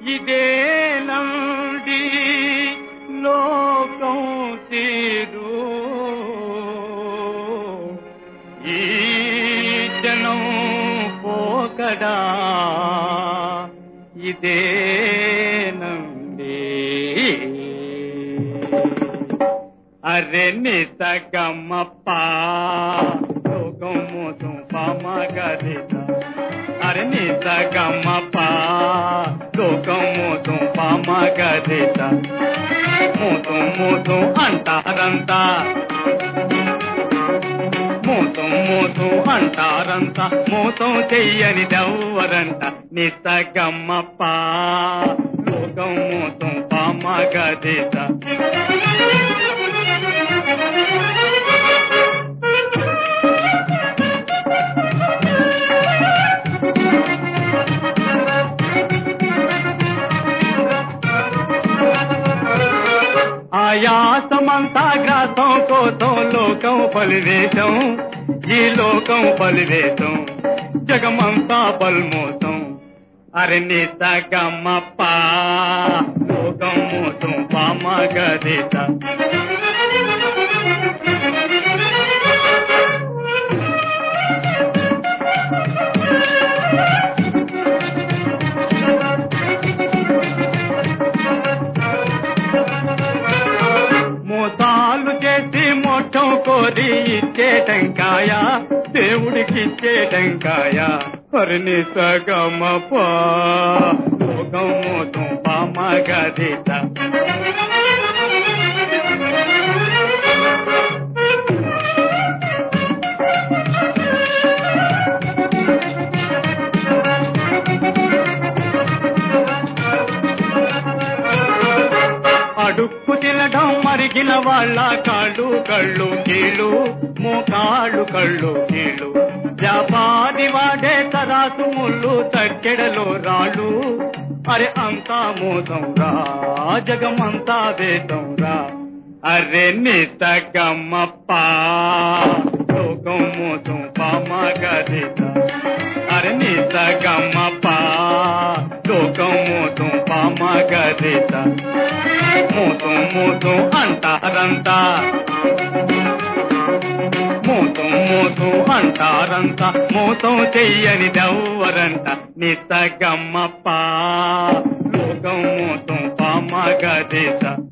ఇదేనండి లోకం తీరు ఈ జనం పోకడా ఇదేనండి అరే నిసగమప్ప లోకం మోసం పామగరిత అరే నిసగమప్ప లోకం మోసం పామగరిత మోసం మోసం అంటారంతా మోసం మోసం అంటారంతా మోసం చెయ్యనిదెవ్వరంట నిసగమప్ప లోకం మోసం పామగరిత ఆయాసమంతా గ్రాసం కోసం లోకం పలివేశం ఈ లోకం పలివేశం జగమంతా పల్మోసం అరే నిసగమప్ప లోకం మోసం పామగరిత మోసాలు చేసి మోక్షం కోరి ఇచ్చేటంకాయ దేవుడికిచ్చేటంకాయ హరి నిసగమప్ప లోకం మోసం పామగరిత అడుక్కు తినడం మరిగిన వాళ్ళ కాళ్ళు కళ్ళు కీళ్ళు మోకాళ్ళు కళ్ళు కీళ్ళు వ్యాపారి వాడే తరాసు ముళ్ళు తక్కెడలో రాళ్ళు అరే అంతా మోసం రా జగమంతా వేదం రా అరే నిసగమప్ప లోకం మోసం పామగరిత అరే నిసగమప్ప లోకం మోసం పామగరిత మోసం మోసం అంటారంతా మోసం మోసం అంటారంతా మోసం చెయ్యనిదెవ్వరంట నిసగమప్ప లోకం మోసం పామగరిత